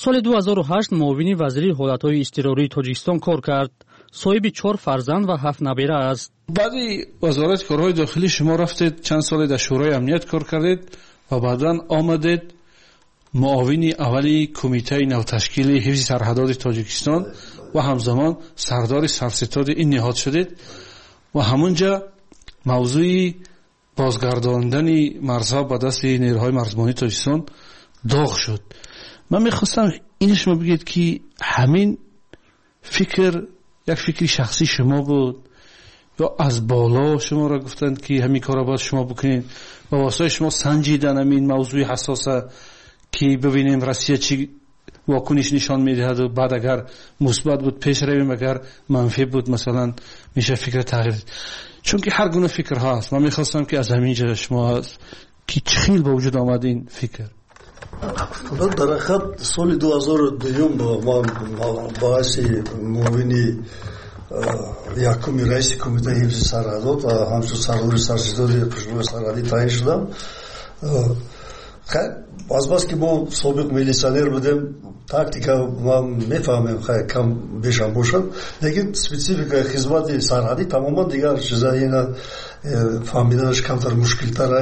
соли 2008 муовини вазири ҳолатҳои изтирории Тоҷикистон кор кард. соҳиби 4 фарзанд ва 7 набира аст. баъди вазорати корҳои дохилӣ шумо рафтед, чанд соле дар шӯрои амният кор кардед ва баъдан омадед муовини аввали кумитаи навташкили ҳифзи сарҳадоди Тоҷикистон ва ҳамзамон сардори сарситоди ин ниҳод шудед ва ҳамунҷа мавзӯи бозгардондани марзҳо ба дасти нерӯҳои марзбонии Тоҷикистон доғ шуд. ман мехостам ин шумо бигед ки ҳамин фикр як фикри шахсии шумо буд ё аз боло шуморо гуфтанд ки ҳамин корро бояд шумо бикунед ва воситаи шумо санҷидан ҳамин мавзӯи ҳасоса ки бибинем Россия чӣ вокуниш нишон медиҳаду баъд агар мусбат буд пеш равем, агар манфӣ буд масалан меша фикра тағйир. чунки ҳар гуна фикрҳо аст. ман мехостам ки аз ҳамин ҷо шумо ки чӣ хел ба вуҷуд омад ин фикр? дар ҳақиқат соли 2002 ман баъси муовини якуми раиси кумитаи ҳифзи сарҳадот ва ҳамчун сардори сарситори пешбои сарҳадӣ таъин шудам. азбаски мо собиқ милитсионер будем, тактика ман мефаҳмем кам бешам бошад, лекин спецификаи хизмати сарҳадӣ тамоман дигар чиза, ина фаҳмиданаш камтар мушкилтара.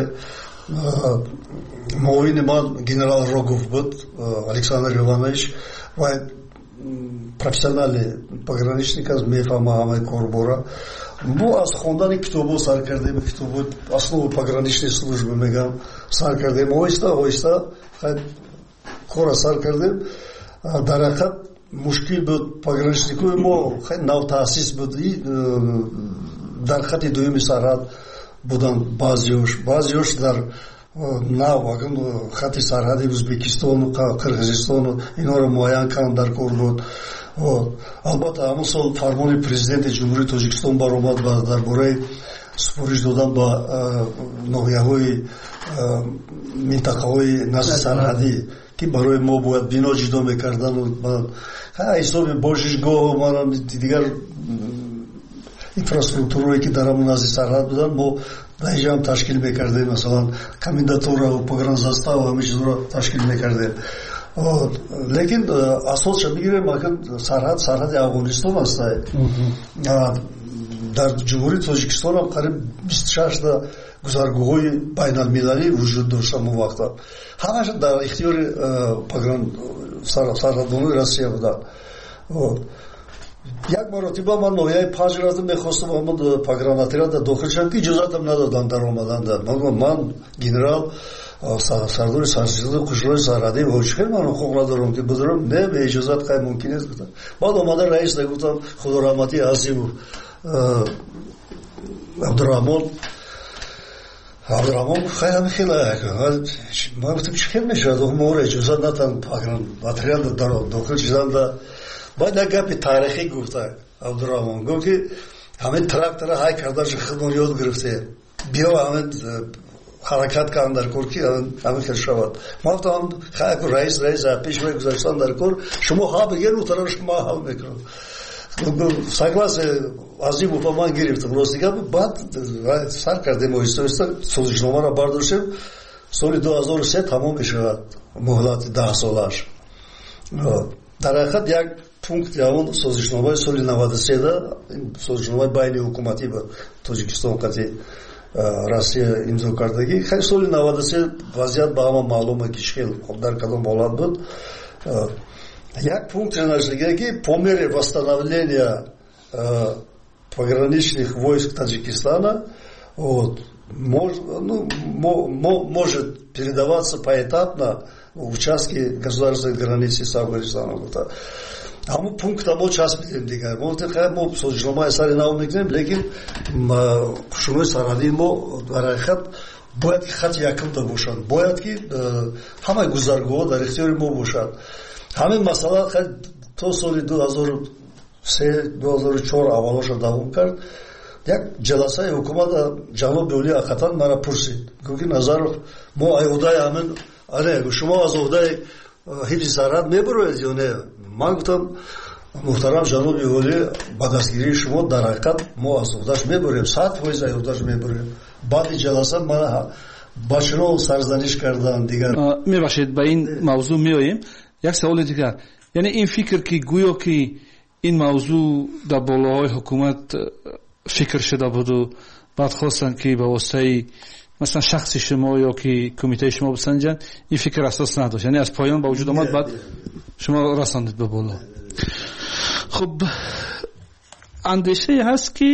муовини ман генерал Рогов буд, Александр Иванович, ва профессиональный пограничник аст, мефаҳма ҳамаи корбора. мо аз хондани китобо сар кардем, китобо основу пограничной службы мегам сар кардем, оҳиста оҳиста кора сар кардем. дар ҳақиқат мушкил буд, пограничникои мо хеле навтаъсис буд, дар хати дуюми сарҳад буданд баъзеош дар нав хати сарҳади Ӯзбекистону Қирғизистону инҳоро муайян карданд, дар кор буд. албатта ҳамон сол фармони президенти ҷумҳурии Тоҷикистон баромад дар бораи супориш додан ба ноҳияҳои минтақаҳои назди сарҳадӣ ки барои мо бояд бино ҷудо мекардан, ҳисоби бошишгоҳу дигар инфраструктурае ки дар ҳамон назди сарҳад буданд мо даиҷаам ташкил мекардем, масалан комендатураву погранзаставу ҳамин чизро ташкил мекардем. лекин асосша бигирем, сарҳади Афғонистон аст. дар ҷумҳурии Тоҷикистон ҳам қариб 26 та гузаргоҳҳои байналмилалӣ вуҷуд дошта. мо вақта ҳамааш дар ихтиёри сарҳадбонони Россия буданд. як маротиба ман ноҳияи Панҷ рафтам, мехостам ҳамон погранотряда дохил шудам ки иҷозатам надоданд дар омаданда. ман генерал сардори сарситори қушрои сарҳадӣ ҳоҷихел ман хуқ надорам ки будорам, не иҷозат қай мумкин нест гуфтам. баъд омада раис гуфтам худораҳмати Азимов Абдураҳмон хеле ман гуфтам чӣ хел мешавад, моро иҷозат натан погранотряда дохил шуданда. باید یک گپی تاریخی گفته عبدالرحمن گفت که همه تراکتور های کردنش خودمون یاد گرفته، بیا همه حرکت کردن در کار که همه خیلی شود. ما گفتم خیلی رئیس پیشوای گذاشتن در کار، شما ها بگیر و طرفش ما ها میکنم. ساگلاس عظیم و من گرفتم راستی که بعد سر کردیم و ایستا سازشنامه را برداشتیم. سال 2003 تمام میشود مهلت 10 سالش. در حقیقت یک пункти ҳамон созишномаи соли 93 созишномаи байни ҳукуматӣ ба Тоҷикистон қати Россия имзо кардагӣ. хеле соли 93 вазъият ба ҳама маълума ки хел дар кадом ҳолат буд. як пункт наштаги ки по мере восстановления пограничных войск Таджикистана может передаваться поэтапно участки государственной границы с Афганистаном. ҳамон пункта мо часпидем дигар. мо созишномаи сари нав мекунем, лекин қушрои сарҳадии мо дар ҳақиқат бояд ки хати якумда бошад, бояд ки ҳамаи гузаргоҳҳо дар ихтиёри мо бошад. ҳамин масъала то соли 2003-2004 аввалоша давом кард. як ҷаласаи ҳукумата ҷаноби Оли Ақатан мара пурсид, гуфт Назаров, мо айодаи ҳамин шумо аз оҳдаи ҳифзи сарҳад мебароед ё не? ман гуфтам муҳтарам ҷаноби Оли, ба дастгирии шумо дар ҳақиқат мо аз оҳдаш мебарем, 100% аз оҳдаш мебарем. баъди ҷаласа мана ба чунон сарзаниш карданд дигар. мебахшед ба ин мавзӯъ меоем. як саволи дигар, яъне ин фикр ки гӯё ки ин мавзӯъ дар болоҳои ҳукумат фикр шуда буду баъд хостанд ки ба воситаи масалан шахси шумо ё ки кумитаи шумо бисанҷанд, ин фикр асос надошт, яъне аз поён ба вуҷуд омад, баъд шумо расондед ба боло. хуб андешае ҳаст ки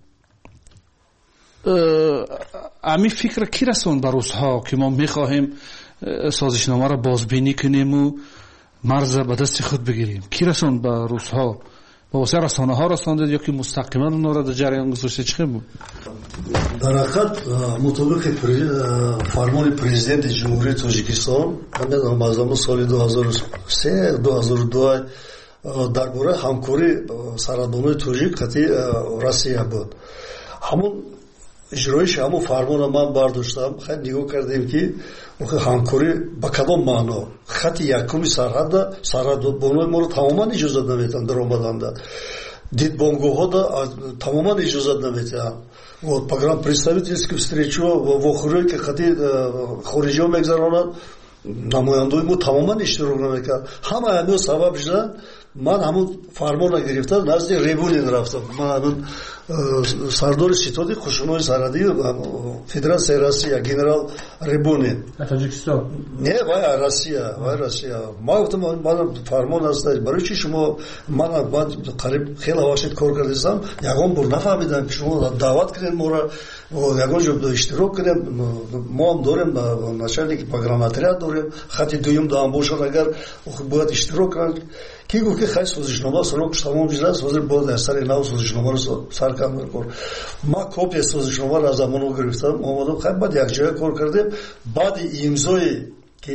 ҳамин фикр ки расонд ба рӯсҳо ки мо мехоҳем созишномаро бозбинӣ кунему марза ба дасти худ бигирем? ки расонд ба рӯсҳо? ба воситаи расонаҳо расондед ё ки мустақиман онро дар ҷараён гузоштед? чӣ буд? дар ҳақиқат мутобиқи фармони президенти ҷумҳурии Тоҷикистон аз соли 2003-2002 дар бораи ҳамкории сарҳадбонои тоҷик хати Россия буд. ҳамон иҷроиши ҳамон фармона ман бардоштам, хеле нигоҳ кардем ки ҳамкорӣ ба кадом маъно. хати якуми сарҳадбонои моро тамоман иҷозат наметиҳанд даромаданда, дидбонгоҳҳо тамоман иҷозат наметиҳанд. Вот программ представительских встречо вохӯрие ки хати хориҷиҳо мегзаронанд, намояндои мо тамоман иштирок намекард. ҳама ҳамин сабаб шуда ман ҳамон фармона гирифта назди Ребунин рафтам. ман ҳамин сардори ситоди қушунои сарҳадии Федератсияи Россия генерал Ребунин. Тоҷикистон? Не, вай Россия. ман гуфтам ман фармон аст, барои чи шумо ман қариб хеле вақт кор кардам, ягон бор нафаҳмидам ки шумо даъват кунед моро ягон ҷо иштирок кунем. мо ҳам дорем начальники программа отряд дорем, хати дуюм даам бошад, агар бояд иштирок кунанд. ки гуфт ки хай созишнома срокш тамом шудааст, ҳозир бояд аз сари нав созишномаро сар кардем. ман копия созишномаро аз амоно гирифтам, омадам хай баъд якҷоя кор кардем. баъди имзои ки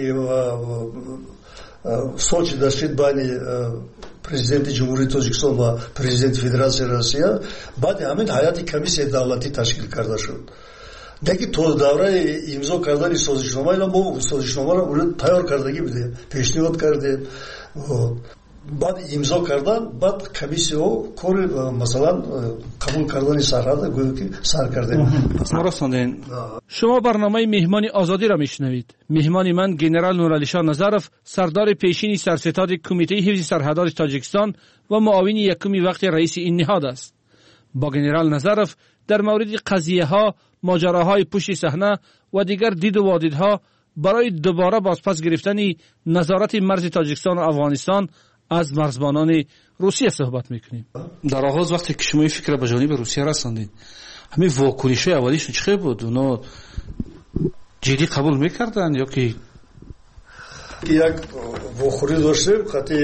сочи дашид байни президенти ҷумҳурии Тоҷикистон ва президенти Федератсияи Россия, баъди ҳамин ҳайати комиссияи давлатӣ ташкил карда шуд. деки то давраи имзо кардани созишнома мо созишномаро тайёр кардагӣ будем, пешниҳод кардем. баъд имзо кардан, баъд комиссияҳо кори масалан қабул кардани сарҳада гӯё ки сар кардем. шумо барномаи меҳмони озодиро мешунавед. меҳмони ман генерал Нуралишон Назаров, сардори пешини сарситоди кумитаи ҳифзи сарҳадоди Тоҷикистон ва муовини якуми вақти раиси ин ниҳод аст. бо генерал Назаров дар мавриди қазияҳо, моҷароҳои пушти саҳна ва дигар диду водидҳо барои дубора бозпас гирифтани назорати марзи Тоҷикистон ва Афғонистон аз марзбонони Русия суҳбат мекунем. дар оғоз вақте ки шумо ин фикра ба ҷониби Русия расондед, ҳамин вокунишои аввалишон чӣ хел буд? Оно ҷиддӣ қабул мекарданд ё ки як вохӯрӣ доштем, хати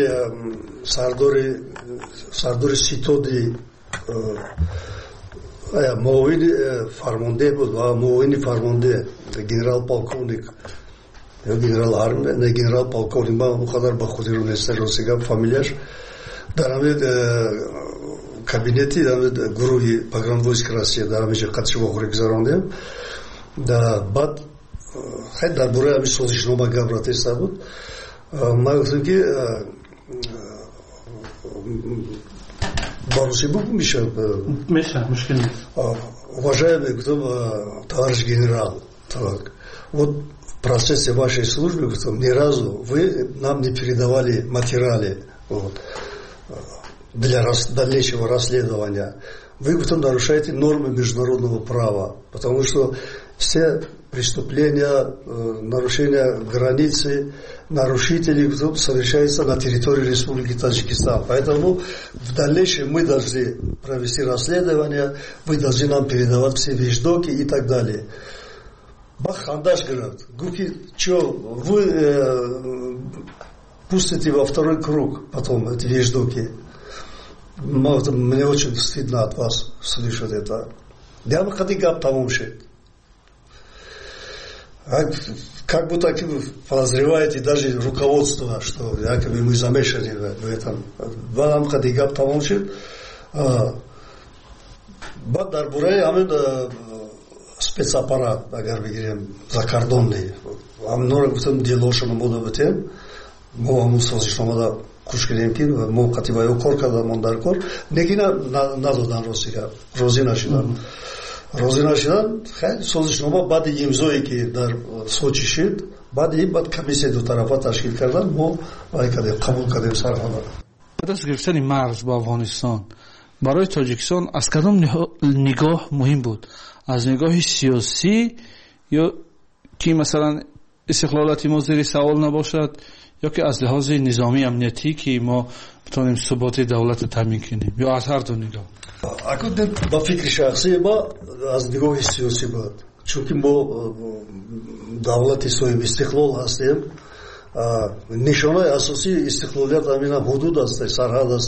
сардори ситоди муовини фармонде буд ва муовини фармонде генерал полковник ё генерал армия, не генерал полковник, ман қадар ба худи ронеста росига фамилияш дар ҳамин кабинети гурӯҳи погранвойск Россия дар ҳамин ҷо қатши вохӯрӣ гузарондем. баъд хеле дар бораи ҳамин созишнома гап рафта буд. ман гуфтам ки по-русски мешавад? Мешавад, мушкил нест. Уважаемый товарищ генерал, вот в процессе вашей службы ни разу вы нам не передавали материалы для дальнейшего расследования. Вы нарушаете нормы международного права, потому что все преступления, нарушения границы, нарушители совершаются на территории Республики Таджикистан. Поэтому в дальнейшем мы должны провести расследование, вы должны нам передавать все вещдоки и так далее. Бахандаш говорит, Гуки, что вы пустите во второй круг потом эти вещдоки. Мне очень стыдно от вас слышать это. Я бы хотел гап тамоши. Как будто подозреваете даже руководство, что якобы мы замешаны в этом. Вам хотел гап тамоши. Бадар бурай амин спецаппарат, агар бигирем, закордонный. Амнора гуфтам делошано мода бутем. Мо амун созишномада куш кардем ки мо қатибаё кор кардам он дар кор. Негина надодан Росия, розӣ нашудам. розӣ нашуданд. хеле созишнома баъди имзое ки дар сочи шуд, баъди баъд комиссия дутарафа ташкил карданд, мо вай кардем, қабул кардем сарҳада. баъд аз гирифтани марз ба афғонистон барои тоҷикистон аз кадом нигоҳ муҳим буд? аз нигоҳи сиёсӣ ё ки масалан истиқлолияти мо зери савол набошад, ё ки аз лиҳози низомӣ амниятӣ ки мо битонем суботи давлата таъмин кунем, ё аз ҳарду нигоҳ? ба фикри шахсии ма аз нигоҳи сиёсӣ буд, чунки мо давлати соҳиби истиқлол ҳастем. нишонаи асосии истиқлолият ҳамин ҳудуд аст, сарҳад аст.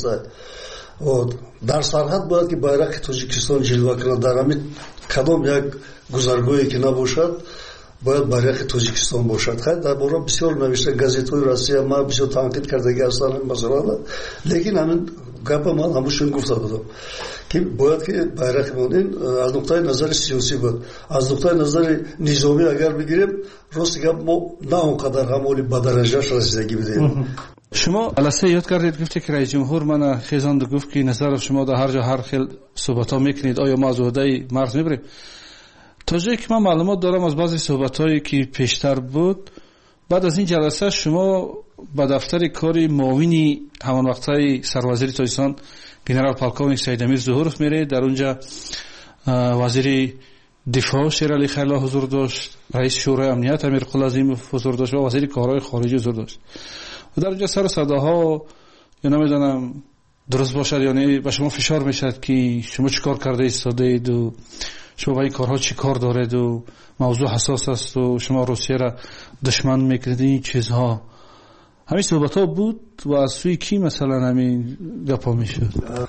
дар сарҳад бояд ки байрақи тоҷикистон ҷилва кунад. дар ҳамин кадом як гузаргоҳе ки набошад бояд байрақи тоҷикистон бошад. хай дар бора бисёр навишта газетҳои Россия, ман бисёр танқид кардаги ҳастам ин масъалада, лекин ҳамин гапа ман ҳамушон гуфта будам ки бояд ки байрақимон ин аз нуқтаи назари сиёсӣ буд. аз нуқтаи назари низомӣ агар бигирем, рости гап мо на он қадар ҳамоли ба дараҷааш расидагӣ бидем. шумо аласе ёд кардед, гуфте ки раис ҷумҳур мана хезонду гуфт ки Назаров шумо дар ҳар ҷо ҳар хел суҳбатҳо мекунед, оё мо аз уҳдаи марз мебарем? то ҷое ки ман маълумот дорам аз баъзе суҳбатҳое ки пештар буд, баъд аз ин ҷаласа шумо ба дафтари кори муовини ҳамонвақтаи сарвазири Тоҷикистон генерал полковник Саидамир Зуҳуров меред. дар унҷа вазири дифоъ Шералӣ Хайло ҳузур дошт, раиси шӯрои амният Амир Қулазимов ҳузур дошт ва вазири корҳои хориҷӣ ҳузур дошт. дар унҷа сару садаҳо ё намедонам дуруст бошад ё не, ба шумо фишор мешавад ки шумо чӣ кор карда истодаеду, шумо ба ин корҳо чӣ кор дореду, мавзӯъ ҳасос асту, шумо Русияро душман мекунед, ин чизҳо. ҳамин суҳбатҳо буд ва аз сӯи кӣ масалан ҳамин гапҳо мешуд?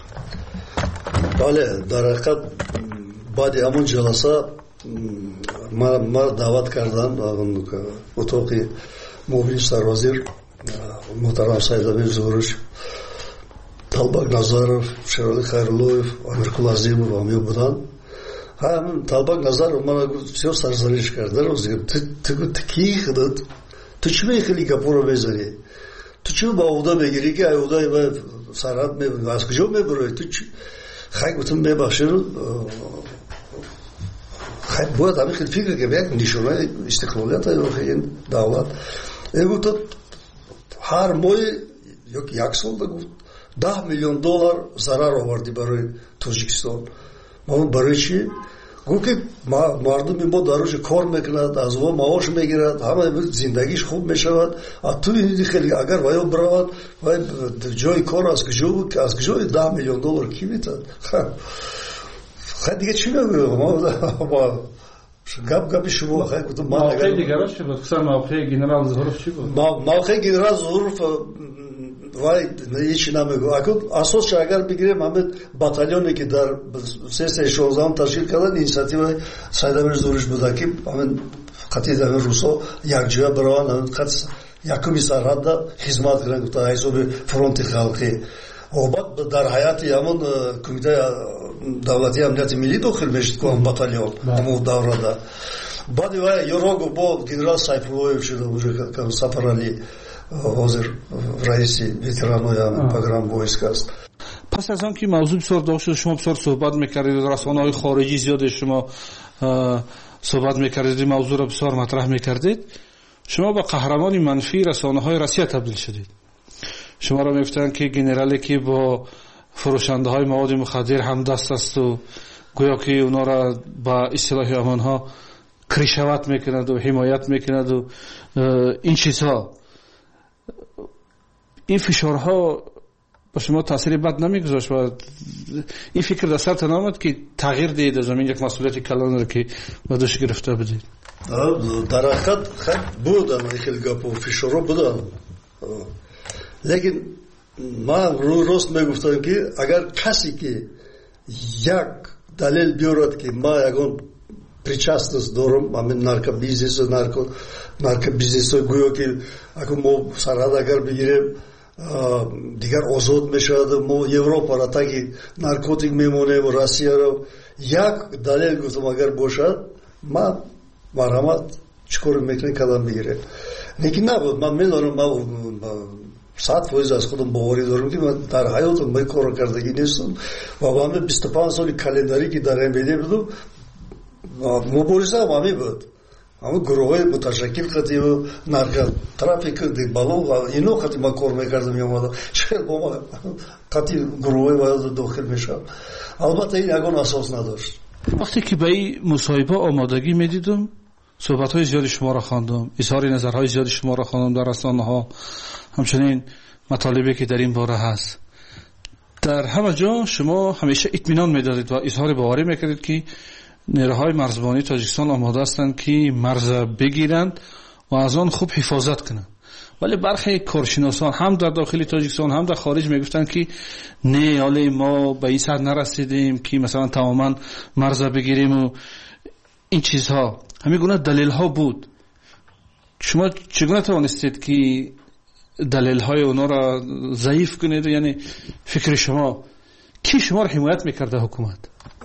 бале, дар ҳақиқат баъди ҳамон ҷаласа ма даъват кардам утоқи муовини сарвазир муҳтарам Саидамир Зуҳуров, Талбак Назаров, Шералӣ Хайруллоев, Амир Қулазимов ҳамё буданд. ҳамин Талбак Назаров мана бисёр сарзаниш кард. ту ки худат, ту чӣ мехели гапҳоро мезанӣ? ту чӣ ба ӯҳда мегирӣ ки ай ӯҳдаи ва сарҳад аз куҷо мебароӣ? ту чӣ хай гуфтам мебахшед, хай бояд ҳамин хел фикр кард, як нишонаи истиқлолият ин давлат. гуфта ҳар моҳи ёки як сол гуфт $10 миллион зарар овардӣ барои Тоҷикистон. ман барои чӣ? гуфт ки мардуми мо дар рӯзи кор мекунад, аз во маош мегирад, ҳама зиндагиш хуб мешавад, а ту хеле агар ваё биравад вай ҷои кор аз куҷо $10 миллион кӣ метад? хай дига чӣ мегӯям? гапи шумо. мавқеи дигараш чӣ буд? хусусан мавқеи генерал Зуҳуров чӣ буд? мавқеи генерал Зуҳуров вай ҳечи намегӯ. асосш агар бигирем ҳамин батальоне ки дар сессияи 16 ташкил карданд, инициативаи Саидамир Зуҳуров буда ки ҳамин қатъи ҳамин русо якҷоя бираванд, ҳамин қатъи якуми сарҳадда хизмат кунанд, гуфта ҳисоби фронти халқӣ. баъд дар ҳайати ҳамон кумитаи давлати амнияти миллӣ дохил мешуд ку батальон ҳамон даврада. баъди вай ёрогу бо генерал Сайфуллоев шуда Сафаралӣ ҳозир раиси ветеранои программа войск аст. пас аз он ки мавзӯъ бисёр дох шуд, шумо бисёр суҳбат мекардед, расонаҳои хориҷӣ зиёде шумо суҳбат мекардед, мавзӯъро бисёр матраҳ мекардед, шумо ба қаҳрамони манфии расонаҳои Россия табдил шудед. шуморо мегуфтанд ки генерале ки бо фурӯшандаҳои маводи мухаддир ҳамдаст асту гӯё ки онҳоро ба истилоҳи амонҳо кришават мекунаду ҳимоят мекунаду ин чизҳо. ин фишорҳо ба шумо таъсири бад намегузошт ва ин фикр дар сартон наомад ки тағйир диҳед аз ин як масъулияти калонро ки ба дӯш гирифта будед? дар ҳақиқат буданд ин хел гапҳо, фишорҳо буданд, лекин ман рост мегуфтам ки агар касе ки як далел биёрад ки ман ягон причастност дорам ҳамин наркобизнесо гӯё ки агар мо сарҳад агар бигирем дигар озод мешавад, мо Европаро таги наркотик мемонем, Россияро, як далел гуфтам агар бошад, ман марҳамат чӣ кор мекунем кадам бигирем. лекин набуд. ман медонам, ман 100% аз худам боварӣ дорам ки ман дар ҳаётам ман корро кардагӣ нестам ва ҳамин 25 соли календарӣ ки дар МВД будам مبارزه هم همی بود. همون گروه های متشکل کردی و نرکت ترافیک دی بالو اینو خطی ما کار میکردم یامادا شاید با ما خطی گروه های داخل میشم. البته این یگان اساس نداشت. وقتی که به این مصاحبه آمادگی میدیدم صحبت های زیادی شما را خواندم، اظهار نظرهای زیادی شما را خواندم در رسانه ها، همچنین مطالبی که در این باره هست. در همه جا شما همیشه اطمینان میدادید و اظهار باوری میکردید که نیروهای مرزبانی تاجیکستان آماده هستند که مرز بگیرند و از آن خوب حفاظت کنند. ولی برخی کارشناسان هم در داخل تاجیکستان هم در خارج میگفتند که نه، حالا ما به این سر نرسیدیم که مثلا تماما مرز بگیریم و این چیزها. همین گونه دلیل ها بود. شما چگونه توانستید که دلیل های اونا را ضعیف کنید؟ یعنی فکر شما کی شما را حمایت میکرده حکومت؟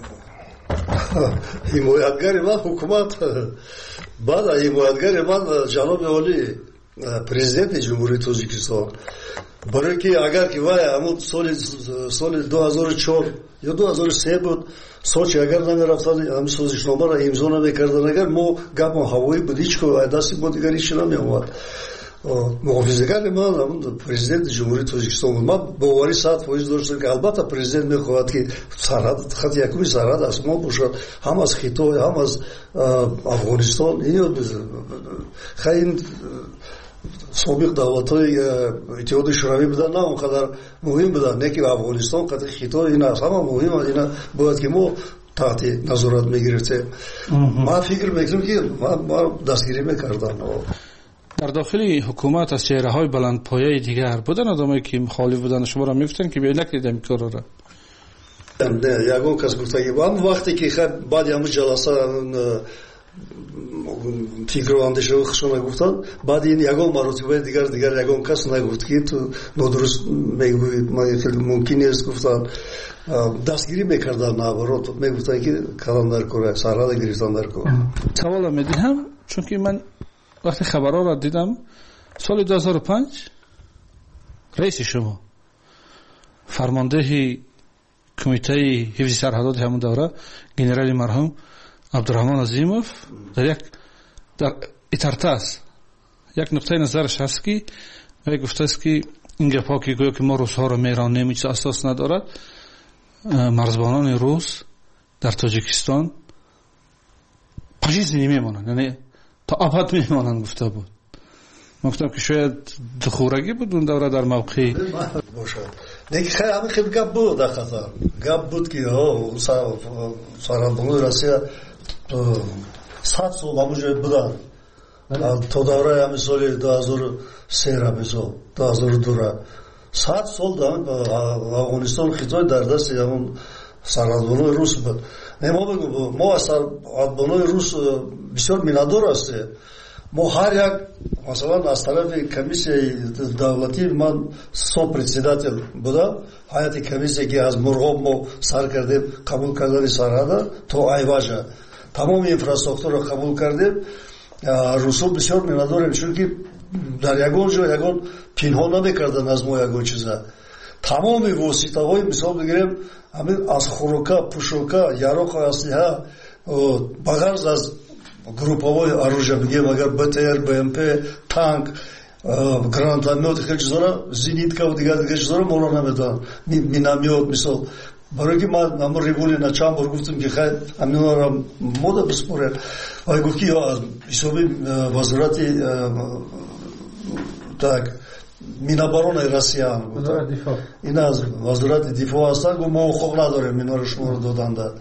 حمایتگر من حکومت، بعد حمایتگر من جناب عالی президент جمهوری تاجیکستان. برای که اگر که وای همون سال 2004 یا 2003 بود سوچ اگر نمیرفتن هم سازشنامه را امضا نمیکردن، اگر ما گپ هوایی بود هیچ کو دستی بود دیگه هیچ نمیومد. محافظه‌گر من همون президент جمهوری تاجیکستان بود. من باوری 100% داشتم که البته президент میخواهد که سرحد خط یکمی سرحد از ما باشد، هم از خطای هم از افغانستان. این خیلی سابق دولت‌های اتحاد شوروی بودن، نه اونقدر مهم بودن، نه که افغانستان قطع خطای این است، همه مهم است. اینا باید که ما تحت نظارت میگرفتیم. ما فکر میکنم که ما دستگیری میکردن. در داخل حکومت از چهره‌های بلندپایه دیگر بودن آدمایی که مخالف بودن شما را میگفتن که بیا نکردیم کار را؟ نه، یگان کس گفته که وقتی که خب بعد همون جلسه فکر و اندیشه خشون نگفتن، بعد این یگان مراتبه دیگر یگان کس نگفت که تو نادرست میگویید، ما خیلی ممکن نیست گفتن. دستگیری میکردن، نبرات میگفتن که کلندر کوره سرحد گرفتن در کوره. سوال میدیم چون که من وقتی خبرها را دیدم سال 2005 رئیس شما فرمانده کمیته حفظ سرحدات همون دوره گنرال مرحوم عبدالرحمن عظیموف در اترتاس یک نقطه نظرش هست که گفته است که این گپا که گویا که ما روس‌ها را میرانیم هیچ اساس ندارد. مرزبانان روس در تاجیکستان پاشیست نمیمانند، یعنی تا ابد میمانند گفته بود. من گفتم که شاید دخورگی بود اون دوره در موقعی باشد. نه که همین خیلی گپ بود در قطر. گپ بود که سرحدهای روسیه 100 سال همونجا بودن تا دوره همین سال 2003 را مثال 2002 را 100 سال در افغانستان خطای در دست همون سرحدهای روس بود. ما بگو ما از سرحدهای روس بسیار مینادار هستیم. ما هر یک مثلا از طرف کمیسیه دولتی من سوپرسیداتل بودم، هیئت کمیسیه که از مرغاب ما سر کردیم قبول کردن سرحد تا ایواجا تمام اینفراستراکچور را قبول کردیم. روس‌ها بسیار میناداریم چون که در یگان جا یگان پنهان نمیکردن از ما یگان چیزا. تمام واسطه‌های مثال بگیریم همین از خوراکا، پوشاکا، яроқ اسلحه بغرض از групповое оружие بگیم اگر БТР، БМП، танк، гранатомет خیلی چیزا зенитка و دیگر چیزا رو مولا نمیدن، مینامет مثال. برای که ما هم ریولی на چند بار گفتیم که خیلی همینا را مودا بسپره. آیا گفت که حسابی وزارت так Минобороны Россиян. این از وزارت دفاع هستن و ما حقوق نداریم اینا رو شما رو دادن.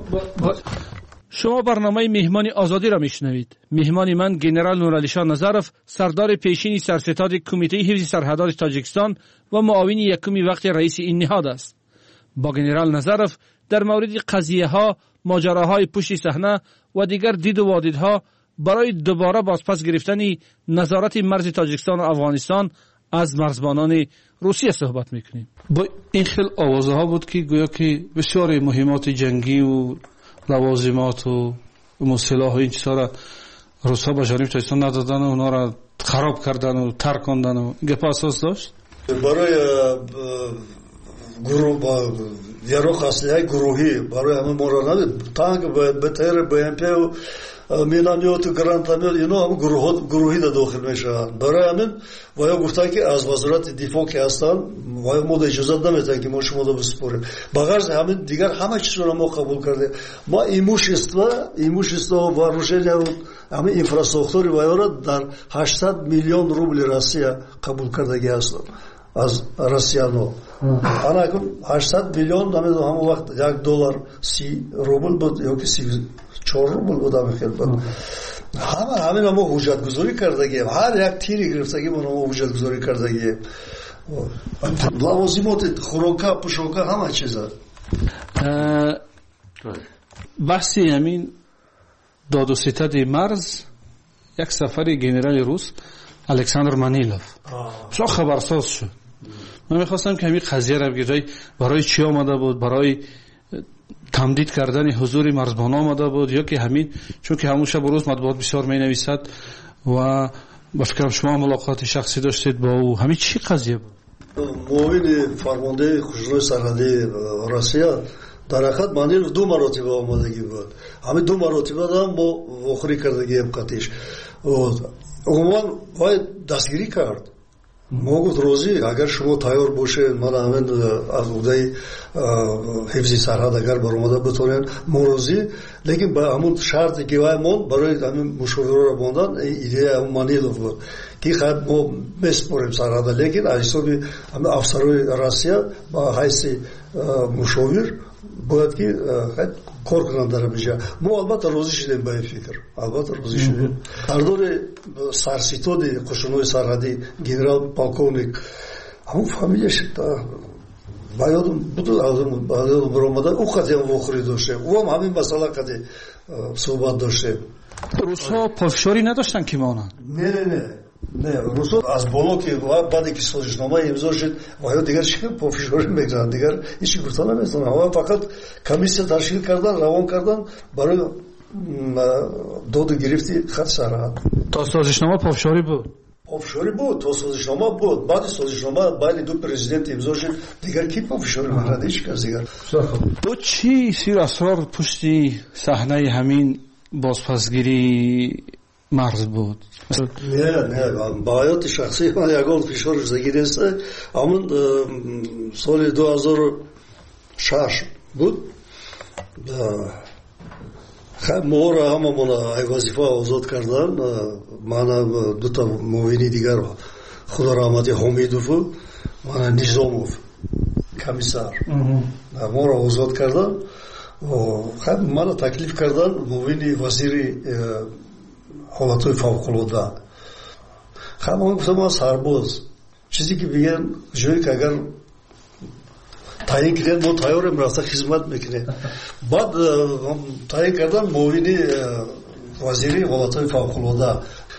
شما برنامه مهمان آزادی را میشنوید. مهمان من گنرال نورعلی شاه نظرف، سردار پیشین سرستاد کمیته حفظ سرحدات تاجیکستان و معاون یکم وقت رئیس این نهاد است. با گنرال نظرف در مورد قضیه ها، ماجراهای پشت صحنه و دیگر دید و وادیدها برای دوباره بازپس گرفتن نظارت مرز تاجیکستان و افغانستان از مرزبانان روسیه صحبت میکنیم. با این خیلی آوازه ها بود که گویا که بسیار مهمات جنگی و لوازمات و سلاح و این چیزها را روس‌ها به جانب تاجیکستان ندادن و اونا را خراب کردن و ترک کردن و گپ اساس داشت. برای گروه ярох аслиҳаи гурӯҳӣ барои ҳама моро намед танк БТР БМП миномёту гранатомёт ино ҳама гурӯҳӣ дар дохил мешаванд. Барои ҳамин воё гуфтанд ки аз вазорати дифоъ ки ҳастанд воё мо иҷозат намедиҳем ки мо шуморо бисупорем. Ба ғарзи ҳамин дигар ҳама чизро мо қабул кардем. Мо имущество вооружения ҳамин инфраструктури воёро дар 800 миллион рубли Россия қабул кардаги ҳастанд аз россияно. Ана акун 800 миллион намедонам ҳамон вақт $1 30 рубл буд ёки 4 рубл буд ҳамин буд. ҳамин мо ҳуҷҷатгузорӣ кардагием. ҳар як тири гирифтагимо мо ҳуҷҷатгузорӣ кардагием. лавозимоти хӯрока пӯшока ҳама чиза. баҳси ҳамин доду ситади марз як сафари генерали рус Александр Манилов бисёр хабарсоз шуд. ман мехостам ки ҳамин қазияро бигирай барои чӣ омада буд, барои тамдид кардани ҳузури марзбона омада буд ё ки ҳамин чун ки ҳамун шабу рӯз матбуот бисёр менависад ва ба фикрам шумо мулоқоти шахсӣ доштед бо ӯ. ҳамин чӣ қазия буд? муовини фармондаи хушрӯи сарҳадии Россия дар ҳақиқат Манилов 2 маротиба омадагӣ буд. ҳамин 2 маротиба мо вохӯрӣ кардагием қатиш. умуман бояд дастгирӣ кард. мо гуфт розӣ агар шумо тайёр бошед ман ҳамин аз уҳдаи ҳифзи сарҳад агар баромада битонем мо розӣ, лекин ба ҳамун шарте ки вай монд барои ҳамин мушовирро мондан идея ҳамун Манилов буд ки хай мо месупорем сарҳада, лекин аз ҳисоби ҳамин афсарои Россия ба ҳайси мушовир бояд ки кор кунанд дар ҳамиҷа. мо албатта розӣ шудем ба ин фикр, албатта розӣ шудем. сардори сарситоди қушунои сарҳадӣ генерал полковник ҳамун фамилияш ба ёдам биромада ӯ қадиам вохӯрӣ доштем. ӯам ҳамин масъала қади суҳбат доштем. русҳо подфишорӣ надоштанд ки монанд? не русҳо аз боло ки баъде ки созишнома имзо шуд воё дигар чӣ подфишорӣ мекунанд, дигар ҳеч гуфта наметавонанд. ва фақат комиссия ташкил кардан, равон кардан барои доду гирифти хати сарҳад. то созишнома подфишорӣ буд? подфишорӣ буд, то созишнома буд. баъди созишнома байни ду президент имзо шуд, дигар ки подфишорӣ мекунад? ҳеч кас дигар. то чӣ сир асрор пушти саҳнаи ҳамин бозпасгирии марз буд? не ба ҳаёти шахсии ман ягон фишор рӯзагӣ нест. ҳамун соли 2006 буд. моро ҳамамона вазифа озод кардан. мана дута муовини дигар худо раҳмати Ҳомидову мана Низомов комиссар моро озод кардан. мана таклиф кардан муовини вазири ҳолатҳои фавқулода. ман гуфтам ман сарбоз чизе ки бигӯян ҷое ки агар таъин кунем мо тайёрем рафта хизмат мекунем. баъд таъин кардан муовини вазири ҳолатҳои фавқулода.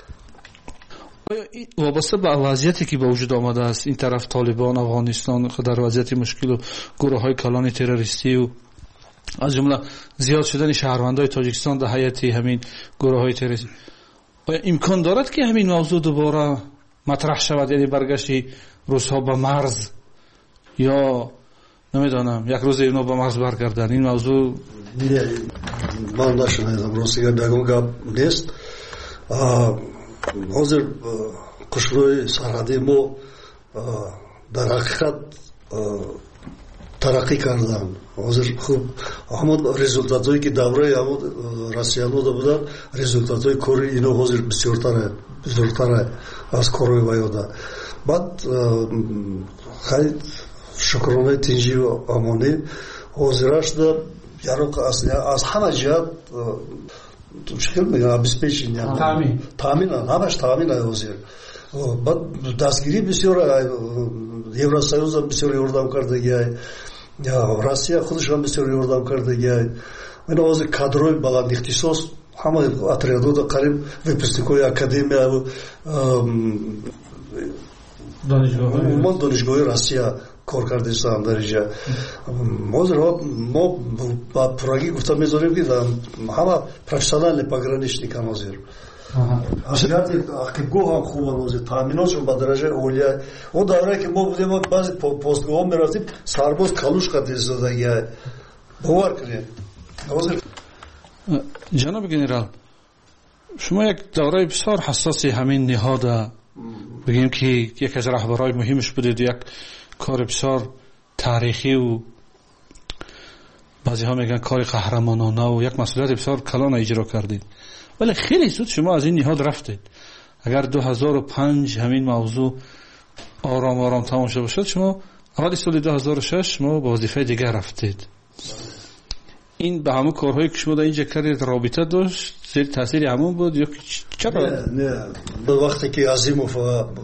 вобаста ба вазъияте ки ба вуҷуд омадааст ин тараф Толибон, Афғонистон дар вазъияти мушкилу гурӯҳҳои калони террористию аз ҷумла зиёд шудани шаҳрвандои Тоҷикистон дар ҳайати ҳамин гурӯҳҳои террористӣ, оя имкон дорад ки ҳамин мавзӯъ дубора матраҳ шавад, яъне баргашти русҳо ба марз ё намедонам як рӯзе ино ба марз баргарданд? ин мавзӯъ ман нашунидам, ростигап ягон гап нест. ҳозир қушунои сарҳадии мо дар ҳақиқат тараққӣ кардан. ҳозир хуб ҳамон результатҳое ки давраи ҳамон россиянода буданд, результатҳои кори ино ҳозир бисёртара аз корҳои ваёда. баъд хай шукронаи тинҷиву амонӣ ҳозира шуда яроқ аз ҳама ҷиҳат обеспечение таъмин ҳамаш таъмин ҳозир. баъд дастгирӣ бисёр Евросоюзам бисёр ёрдам кардагиай, Россия худашам бисёр ёрдам кардагиай. ина ҳозир кадрои баландихтисос ҳама отрядода қариб выпускникои академия умуман донишгоҳи Россия кор кардастанд дар инҷа. ҳозир мо ба пуррагӣ гуфта мезорем ки ҳама профессиональный пограничникам ҳозир اگر که گوه هم خوب بود تامیناتشون به درجه اولیه اون دوره که ما بودیم بعضی پستگاه میرفتیم سرباز کلوش قطعی زدگی باور کنید. جناب گنرال شما یک دوره بسیار حساسی همین نهاد بگیم که یک از رهبرای مهمش بودید، یک کار بسیار تاریخی و بعضی ها میگن کار قهرمانانه و یک مسئولیت بسیار کلان اجرا کردید، ولی خیلی زود شما از این نهاد رفتید. اگر 2005 همین موضوع آرام آرام تمام شده باشد، شما اول سال 2006 شما به وظیفه دیگر رفتید. این به همون کارهایی که شما در اینجا کردید رابطه داشت؟ زیر تاثیر همون بود یا چرا؟ نه وقتی که عظیموف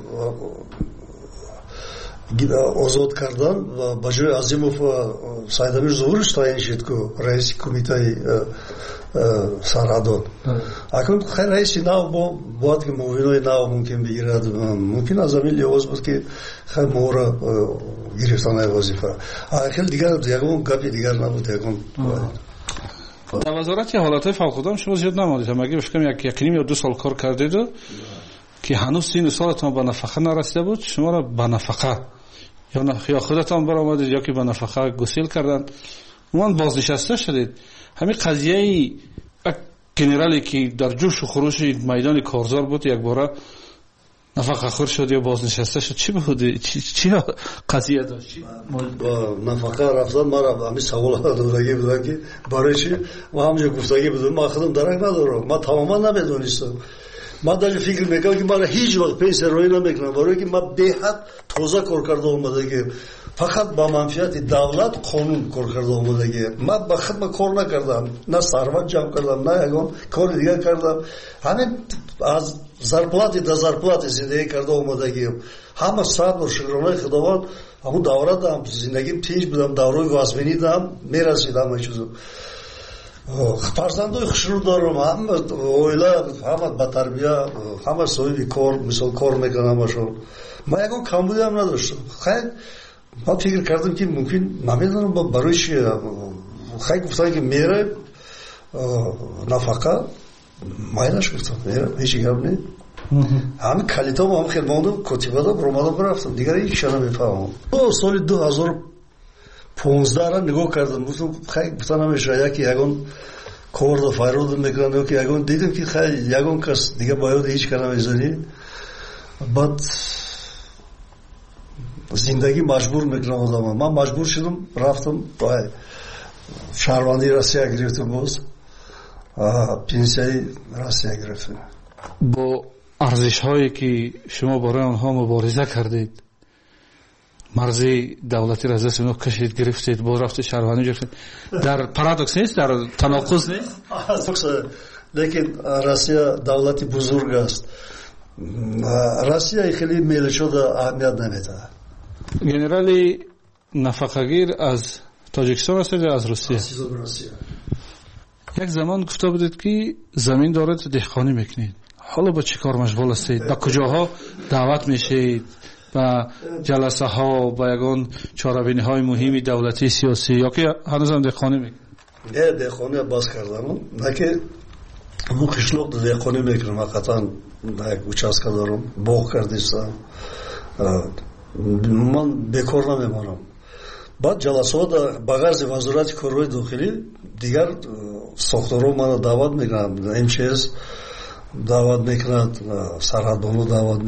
آزاد کردن و به جای عظیموف سایدامیر ظهورش تعیین شد که رئیس کمیته سرحدات. اکنون خیلی رئیسی نو باید که موینای نو ممکن بگیرد، ممکن از زمین لحاظ بود که خیلی مورا گرفتن وظیفه. خیلی دیگر یکون گپی دیگر نبود. یکون در وزارت حالات فوق‌العاده شما زیاد نماندید، هم اگه بشکم یک نیم یا 2 سال کار کردید که هنوز 3 سالتان به نفقه نرسیده بود، شما را به نفقه یا خودتان برآمدید یا که به نفقه گسیل کردن اون بازنشسته شدید. همین قضیه گنرالی که در جوش و خروش میدان کارزار بود یک باره نفقه خور شد یا بازنشسته شد، چی بود؟ چی قضیه داشت؟ نفقه رفتن ما همین سوال دادگی بودن که برای چی؟ ما همونجا گفتگی بودم، ما خودم درک ندارم، ما تماما نمیدونستم. ما در فکر میکنم که ما هیچ وقت پنسیون روی نمیکنم، برای که ما به حد تازه کار کرده اومدگی، فقط با منفعت دولت قانون کار کرده اومدگی. ما با خود کار نکردم، نه ثروت جمع کردم، نه یگان کار دیگه کردم، همین از зарплаты до зарплаты زندگی کرده اومدگی. همه صبر و شکرانه خداوند همون دوره دارم، زندگیم تیز بودم، دوره واسبینی دارم، میرسیدم این چیزو. فرزندای خوشرو دارم، همه اویلا، همه با تربیه، همه صاحب کار، مثال کار میکنم باشم. ما یکم کمبودی هم نداشتم. خیلی من فکر کردم که ممکن نمیدونم برای چی، خیلی گفتن که میره نفقه مایلش گفتم میره هیچ گپ نه. همین کلیتام هم خیلی ماندم، کتیبه دارم، رومادم رفتم، دیگر هیچ چیزی نمیفهمم. سال 2015 را نگاه کردم، گفتم خیلی گفتن همیشه یکون کار و فایرود میکنن که یکون دیدم که خیلی یکون کس دیگه باید هیچ کار نمیزنی. بعد زندگی مجبور میکنم آدم. من مجبور شدم رفتم با شهروندی روسیه گرفتم، باز پنسیای روسیه گرفتم. با ارزش هایی که شما برای آنها مبارزه کردید، مرزی دولتی را از دست اونها کشید گرفتید، باز رفتید شهروندی گرفتید، در پارادوکس نیست؟ در تناقض نیست؟ لیکن روسیه دولتی بزرگ است، روسیه خیلی میل شده اهمیت نمیده. گنرالی نفقه‌گیر از تاجیکستان هستید یا از روسیه؟ یک زمان گفته بودید که زمین دارید دهقانی میکنید، حالا با چی کار مشغول هستید؟ با کجاها دعوت میشید؟ با جلسه ها، با یگان چاره‌بینی های مهمی دولتی سیاسی، یا که هنوز هم دهقانی میکنید؟ نه دهقانی باز کردم، نه که مو قشلوق دهقانی میکنم، حقیقتا یک участка دارم، باغ کردیستم، من بکار نمیمانم. بعد جلسات با غرض وزارت کارهای داخلی دیگر ساختارو منو دعوت میکنن، MCS دعوت میکنن، سرحدبانو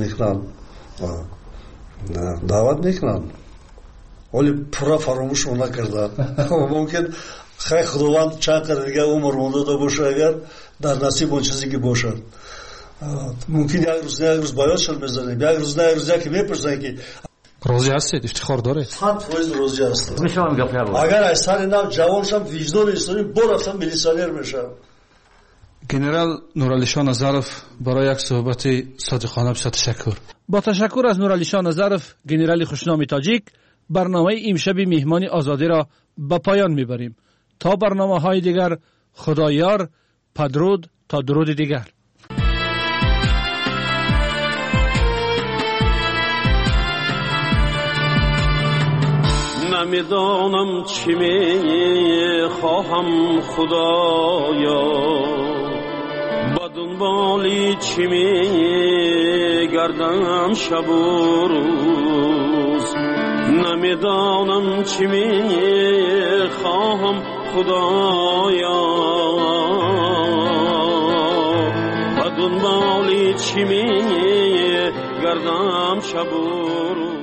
دعوت میکنن، ولی پورا فراموش نکردن. ممکن خیلی خداوند چند قدر دیگه عمر مونده باشه، اگر در نصیب اون چیزی که باشد، ممکن یک روز بایدشان بزنیم، یک روز که میپرسن که راضی هستید؟ افتخار دارید؟ 100% راضی هستم. اگر از سر نو جوان شم، وجدان انسانی برفتم میلیسیونر میشم. گنرال نورعلی شاه نظرف برای یک صحبت صادقانه بسیار تشکر. با تشکر از نورعلی شاه نظرف گنرال خوشنام تاجیک، برنامه امشب مهمانی آزادی را به پایان میبریم. تا برنامه های دیگر، خدایار، پدرود تا درود دیگر. نمیدانم چی می خواهم خدایا، بدون دنبالی چی می گردم شب و روز نمیدانم چی می خواهم خدایا و دنبالی چی می گردم شب و روز